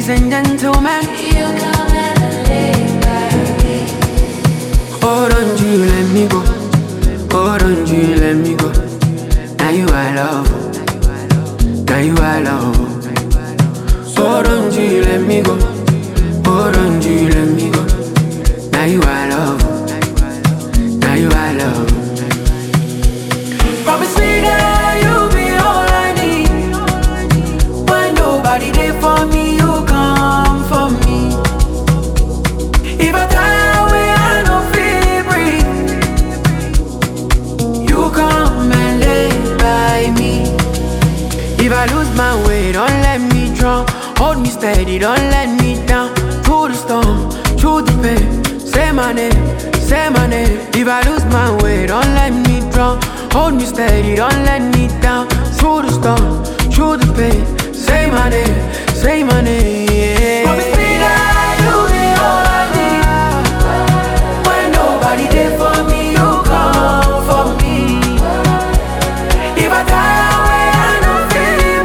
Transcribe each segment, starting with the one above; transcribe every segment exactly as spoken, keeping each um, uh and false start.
Ladies and gentlemen, You come and lay by me. oh don't you let me go, oh don't you let me go. Now you I love, now you I love. Oh don't you let me go, oh don't you let me go. Now you I love, now you I love. Promise me that you'll be all I need. When nobody there for me, you come for me. If I die away, I don't feel breathe. You come and lay by me. If I lose my way, don't let me drown. Hold me steady, don't let me down. Through the storm, through the pain, say my name, say my name. If I lose my way, don't let me drown. Hold me steady, don't let me down. Through the storm, through the pain, say my name, say my name, yeah. Promise me that you'll be all I need. When nobody there for me, you come for me. If I die away, I don't feel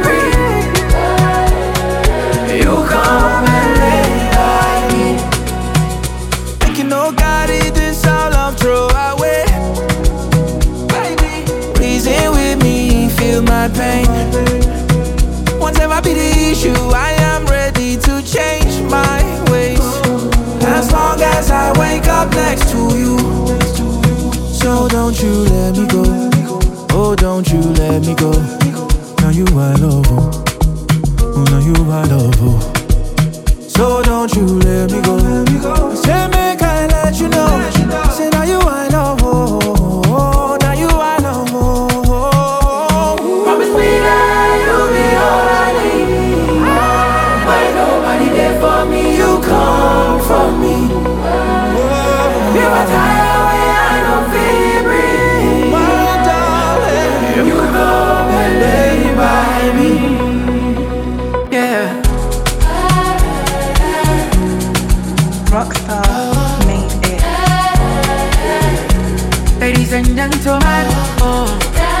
breathe. You come and lay by me. Think you know God is this all I'm throw away. Baby, reason with me, feel my pain. Won't ever be the issue, I am ready to change my ways. As long as I wake up next to you. So don't you let me go, oh don't you let me go. Now you I love, oh, oh now you I love, oh. So don't you let me go. Say make I let you know. Say now you I love, oh, oh, oh. Now you I love, oh, oh, oh. Promise me that you'll be all I need. When nobody there for me, you come for me. If I die away, I don't feel breathe. My darling, You come and lay by me. Yeah. Rockstar made it. Ladies and gentlemen, oh.